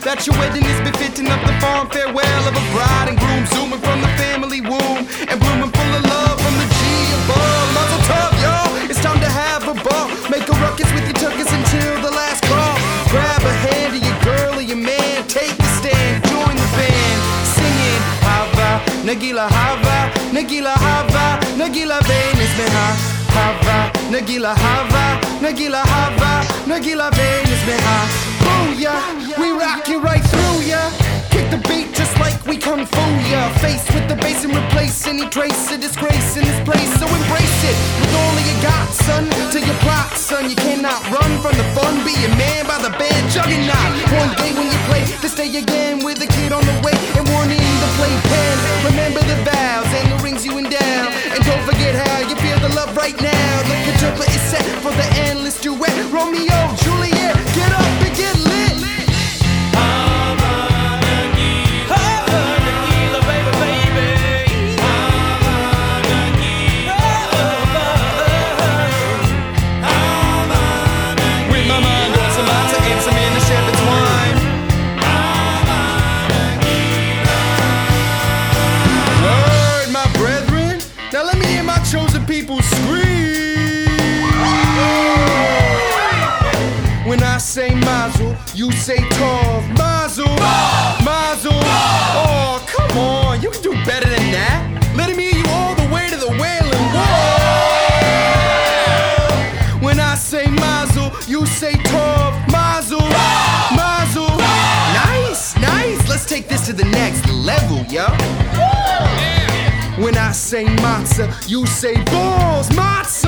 that your wedding is befitting of the fond farewell of a bride and groom, zooming from the family womb and blooming full of love from the G above. Muzzle tough, y'all, it's time to have a ball. Make a ruckus with your tuckers until the last call. Grab a hand of your girl or your man, take a stand, join the band, singing Hava, Nagila Hava, Nagila Hava, Nagila Venus Meha. Hava, Nagila Hava, Nagila Hava, Nagila Venus Meha. Booyah, we rock you right through ya. Kick the beat just like we kung fu ya. Face with the bass and replace any trace of disgrace in this place. So embrace it with all of you got, son. To your plot, son. You cannot run from the fun. Be a man by the band juggernaut. One day when you play, this day again with a kid on the way and one in the playpen. Remember the vows and the rings you endow, and don't forget how you feel the love right now. The caterpillar is set for the endless duet. Romeo, Juliet, get up and get lit. Chosen people scream. When I say Mazel, you say Tov. Mazel, Mazel. Oh, come on, you can do better than that. Let him hear you all the way to the Wailing Wall. When I say Mazel, you say Tov. Mazel, Mazel. Nice, nice. Let's take this to the next level, yo. When I say matzah, you say balls, matzah.